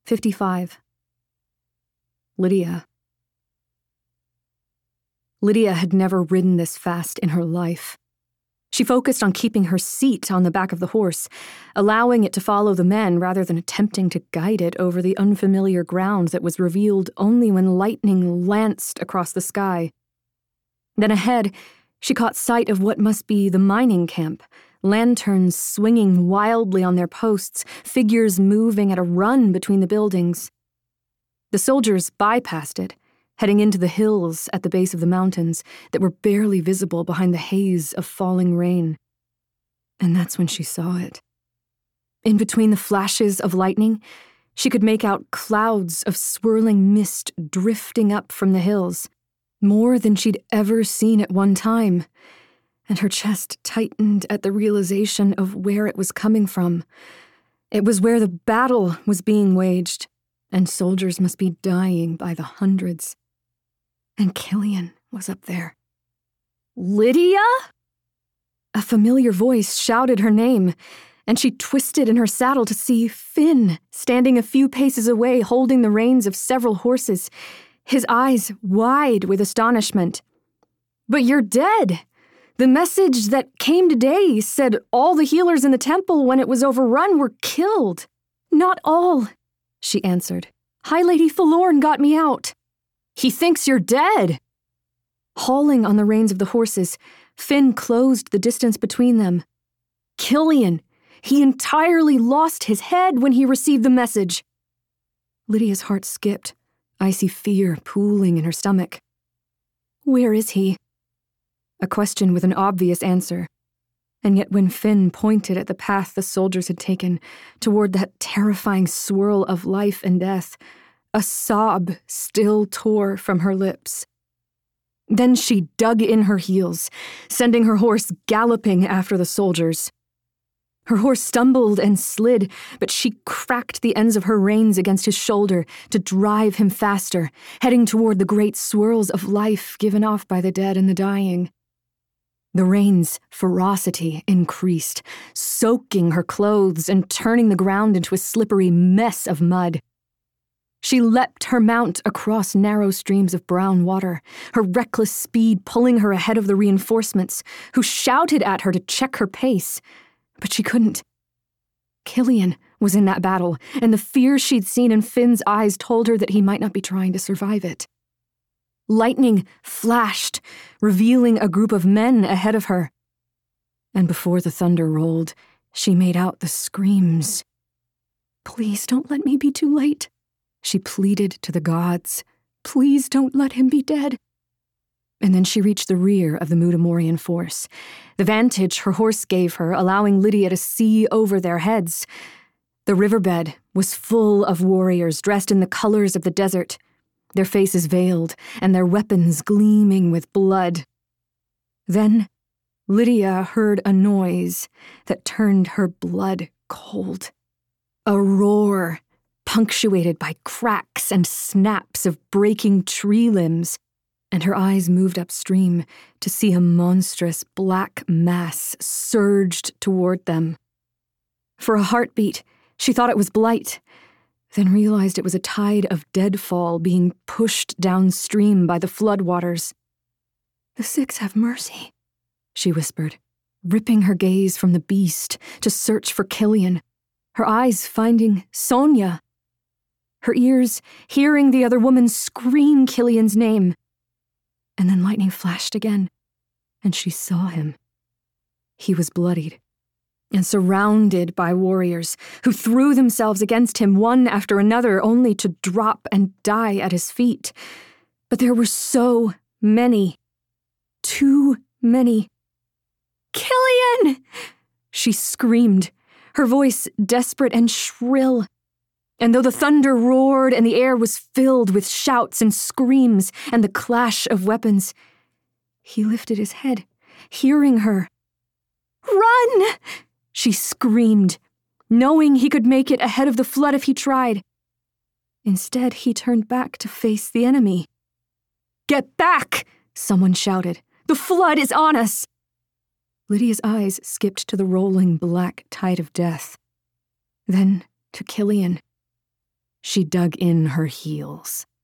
55. Lydia. Lydia had never ridden this fast in her life. She focused on keeping her seat on the back of the horse, allowing it to follow the men rather than attempting to guide it over the unfamiliar ground that was revealed only when lightning lanced across the sky. Then ahead, she caught sight of what must be the mining camp, lanterns swinging wildly on their posts, figures moving at a run between the buildings. The soldiers bypassed it, heading into the hills at the base of the mountains that were barely visible behind the haze of falling rain. And that's when she saw it. In between the flashes of lightning, she could make out clouds of swirling mist drifting up from the hills, more than she'd ever seen at one time, and her chest tightened at the realization of where it was coming from. It was where the battle was being waged, and soldiers must be dying by the hundreds. And Killian was up there. Lydia? A familiar voice shouted her name, and she twisted in her saddle to see Finn standing a few paces away holding the reins of several horses, his eyes wide with astonishment. But you're dead. The message that came today said all the healers in the temple when it was overrun were killed. Not all, she answered. High Lady Falorn got me out. He thinks you're dead. Hauling on the reins of the horses, Finn closed the distance between them. Killian, he entirely lost his head when he received the message. Lydia's heart skipped, icy fear pooling in her stomach. Where is he? A question with an obvious answer. And yet when Finn pointed at the path the soldiers had taken toward that terrifying swirl of life and death, a sob still tore from her lips. Then she dug in her heels, sending her horse galloping after the soldiers. Her horse stumbled and slid, but she cracked the ends of her reins against his shoulder to drive him faster, heading toward the great swirls of life given off by the dead and the dying. The rain's ferocity increased, soaking her clothes and turning the ground into a slippery mess of mud. She leapt her mount across narrow streams of brown water, her reckless speed pulling her ahead of the reinforcements, who shouted at her to check her pace. But she couldn't. Killian was in that battle, and the fear she'd seen in Finn's eyes told her that he might not be trying to survive it. Lightning flashed, revealing a group of men ahead of her. And before the thunder rolled, she made out the screams. Please don't let me be too late, she pleaded to the gods. Please don't let him be dead. And then she reached the rear of the Mudamorian force, the vantage her horse gave her, allowing Lydia to see over their heads. The riverbed was full of warriors dressed in the colors of the desert, their faces veiled and their weapons gleaming with blood. Then Lydia heard a noise that turned her blood cold. A roar, punctuated by cracks and snaps of breaking tree limbs, and her eyes moved upstream to see a monstrous black mass surged toward them. For a heartbeat, she thought it was Blight, then realized it was a tide of deadfall being pushed downstream by the floodwaters. The Six have mercy, she whispered, ripping her gaze from the beast to search for Killian, her eyes finding Sonia, her ears hearing the other woman scream Killian's name. And then lightning flashed again, and she saw him. He was bloodied and surrounded by warriors who threw themselves against him one after another only to drop and die at his feet. But there were so many. Too many. Killian! She screamed, her voice desperate and shrill. And though the thunder roared and the air was filled with shouts and screams and the clash of weapons, he lifted his head, hearing her. Run! She screamed, knowing he could make it ahead of the flood if he tried. Instead, he turned back to face the enemy. Get back! Someone shouted. The flood is on us! Lydia's eyes skipped to the rolling black tide of death. Then to Killian. She dug in her heels.